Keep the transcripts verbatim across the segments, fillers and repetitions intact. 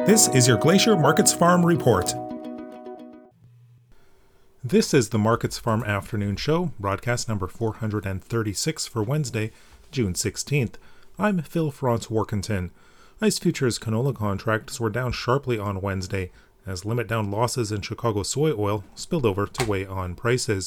This is your Glacier Markets Farm Report. This is the Markets Farm Afternoon Show, broadcast number four hundred thirty-six for Wednesday, June sixteenth. I'm Phil Franz Warkentin. ICE futures canola contracts were down sharply on Wednesday, as limit-down losses in Chicago soy oil spilled over to weigh on prices.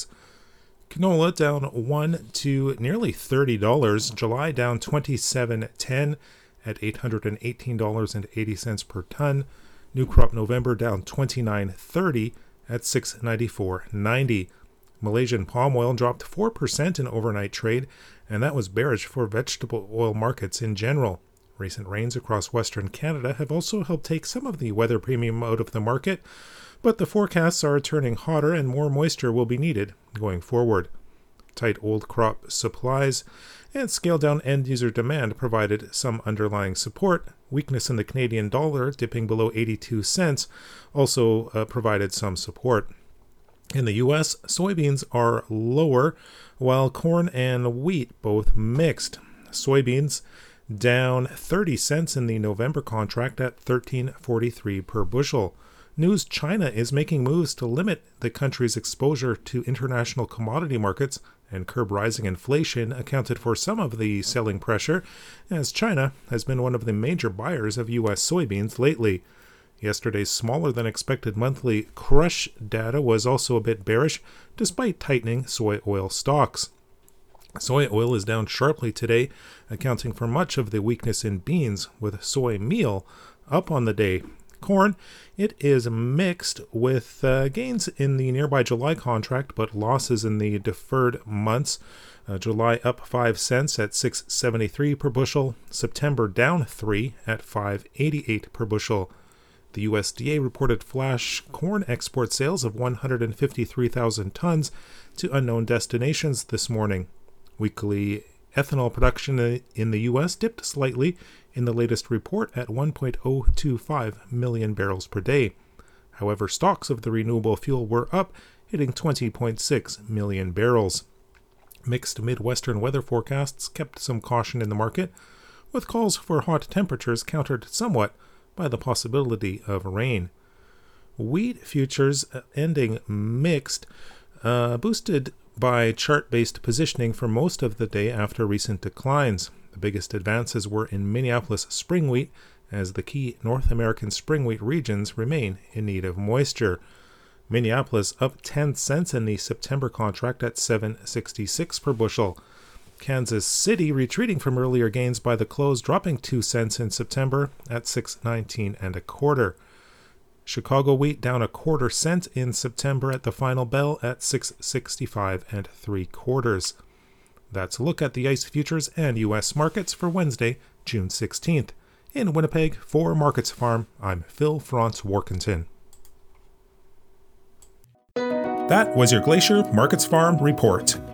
Canola down one to nearly thirty dollars, July down twenty-seven dollars and ten cents at eight hundred eighteen dollars and eighty cents per ton. New crop November down twenty-nine dollars and thirty cents at six hundred ninety-four dollars and ninety cents. Malaysian palm oil dropped four percent in overnight trade, and that was bearish for vegetable oil markets in general. Recent rains across Western Canada have also helped take some of the weather premium out of the market, but the forecasts are turning hotter and more moisture will be needed going forward. Tight old crop supplies and scaled-down end-user demand provided some underlying support. Weakness in the Canadian dollar, dipping below eighty-two cents, also uh, provided some support. In the U S, soybeans are lower, while corn and wheat both mixed. Soybeans down thirty cents in the November contract at thirteen forty-three per bushel. News: China is making moves to limit the country's exposure to international commodity markets and curb rising inflation accounted for some of the selling pressure, as China has been one of the major buyers of U S soybeans lately. Yesterday's smaller-than-expected monthly crush data was also a bit bearish, despite tightening soy oil stocks. Soy oil is down sharply today, accounting for much of the weakness in beans, with soy meal up on the day. Corn, it is mixed, with uh, gains in the nearby July contract, but losses in the deferred months. Uh, July up five cents at six seventy-three per bushel. September down three at five eighty-eight per bushel. The U S D A reported flash corn export sales of one hundred fifty-three thousand tons to unknown destinations this morning. Weekly ethanol production in the U S dipped slightly in the latest report at one point zero two five million barrels per day. However, stocks of the renewable fuel were up, hitting twenty point six million barrels. Mixed Midwestern weather forecasts kept some caution in the market, with calls for hot temperatures countered somewhat by the possibility of rain. Wheat futures ending mixed, uh, boosted by chart-based positioning for most of the day after recent declines. The biggest advances were in Minneapolis spring wheat, as the key North American spring wheat regions remain in need of moisture. Minneapolis up ten cents in the September contract at seven sixty-six per bushel. Kansas City retreating from earlier gains by the close, dropping two cents in September at six nineteen and a quarter. Chicago wheat down a quarter cent in September at the final bell at six sixty-five and three quarters. That's a look at the ICE futures and U S markets for Wednesday, June sixteenth. In Winnipeg, for Markets Farm, I'm Phil Franz Warkentin. That was your Glacier Markets Farm Report.